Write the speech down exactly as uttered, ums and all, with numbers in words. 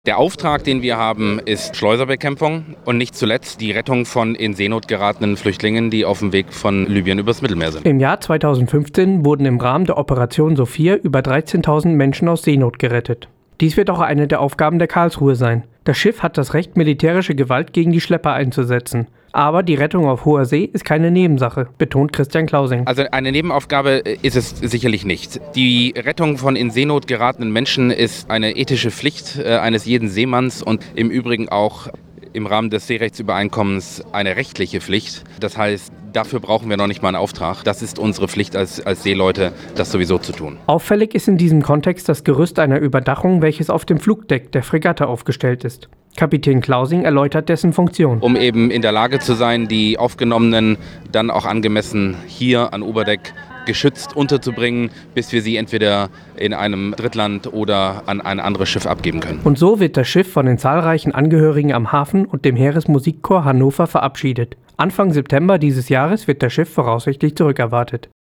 Der Auftrag, den wir haben, ist Schleuserbekämpfung und nicht zuletzt die Rettung von in Seenot geratenen Flüchtlingen, die auf dem Weg von Libyen übers Mittelmeer sind. Im Jahr zweitausendfünfzehn wurden im Rahmen der Operation Sophia über dreizehntausend Menschen aus Seenot gerettet. Dies wird auch eine der Aufgaben der Karlsruhe sein. Das Schiff hat das Recht, militärische Gewalt gegen die Schlepper einzusetzen. Aber die Rettung auf hoher See ist keine Nebensache, betont Christian Klausing. Also eine Nebenaufgabe ist es sicherlich nicht. Die Rettung von in Seenot geratenen Menschen ist eine ethische Pflicht äh, eines jeden Seemanns und im Übrigen auch im Rahmen des Seerechtsübereinkommens eine rechtliche Pflicht. Das heißt, dafür brauchen wir noch nicht mal einen Auftrag. Das ist unsere Pflicht als, als Seeleute, das sowieso zu tun. Auffällig ist in diesem Kontext das Gerüst einer Überdachung, welches auf dem Flugdeck der Fregatte aufgestellt ist. Kapitän Klausing erläutert dessen Funktion. Um eben in der Lage zu sein, die Aufgenommenen dann auch angemessen hier an Oberdeck geschützt unterzubringen, bis wir sie entweder in einem Drittland oder an ein anderes Schiff abgeben können. Und so wird das Schiff von den zahlreichen Angehörigen am Hafen und dem Heeresmusikchor Hannover verabschiedet. Anfang September dieses Jahres wird das Schiff voraussichtlich zurückerwartet.